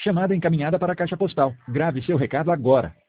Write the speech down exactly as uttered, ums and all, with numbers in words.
Chamada encaminhada para a caixa postal. Grave seu recado agora.